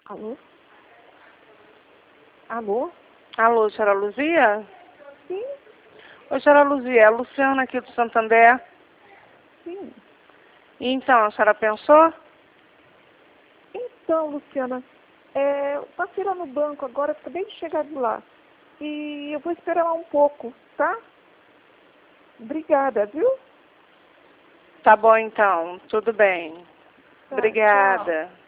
Alô? Alô? Alô, senhora Luzia? Sim, Oi, senhora Luzia, é a Luciana aqui do Santander. sim. E então, a senhora pensou? Então, Luciana, passei lá no banco agora, acabei de chegar de lá. E eu vou esperar lá um pouco, tá? Obrigada, viu? Tá bom então, tudo bem. Tá, tchau. Obrigada.